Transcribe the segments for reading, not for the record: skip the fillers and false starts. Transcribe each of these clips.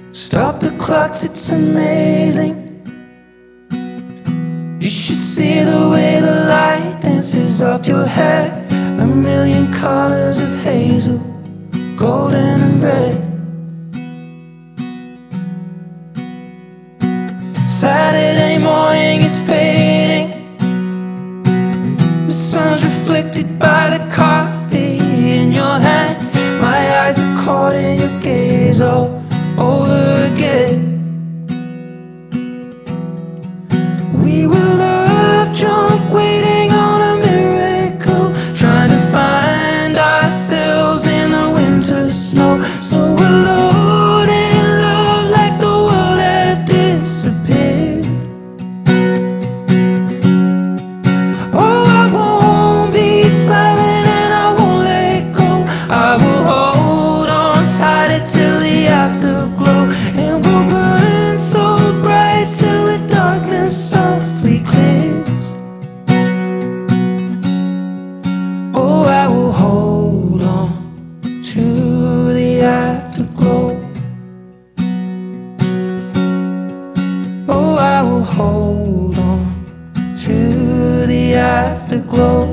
Stop the clocks, it's amazing. You should see the way the light dances up your hair. A million colors of hazel, golden and red. Saturday morning is fading. The sun's reflected by the coffee in your hand. My eyes are caught in your gaze all over again. We were love drunk, waiting on a miracle, trying to find ourselves in the winter snow. So alone in love, like the world had disappeared. Oh, I won't be silent and I won't let go. I will hold on tighter till the afterglow, and we'll burn so bright till the darkness softly clears. Oh, I will hold on to the afterglow. Oh, I will hold on to the afterglow.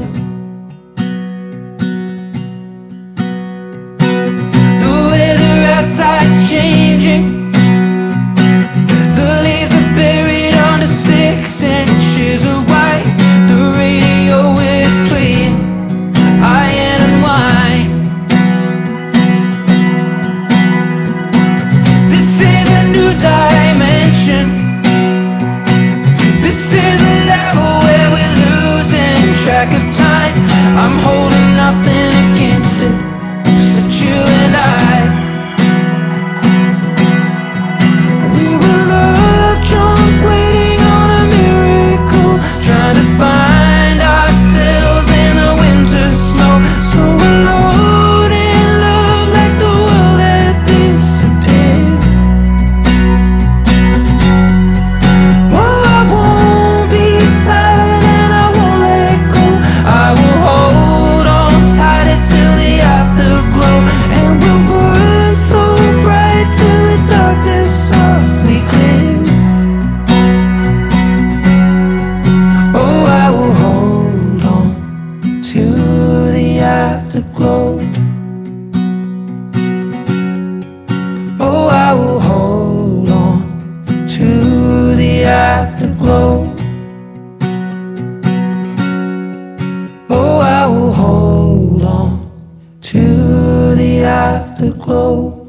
The weather outside's changing. The leaves are buried under 6 inches of white. The radio is playing Iron and Wine. This is a new dimension. This is a level where we're losing track of time. I'm holding nothing against it, except you and I. We were love drunk, waiting on a miracle, trying to find ourselves in the winter snow. So alone in love, like the world had disappeared. Oh, I won't be silent and I won't let go. I will hold on tighter till the afterglow, and we'll burn so bright till the darkness softly clears. Oh, I will hold on to the afterglow. Oh, I will hold on to the afterglow. Oh, I will hold on to the afterglow.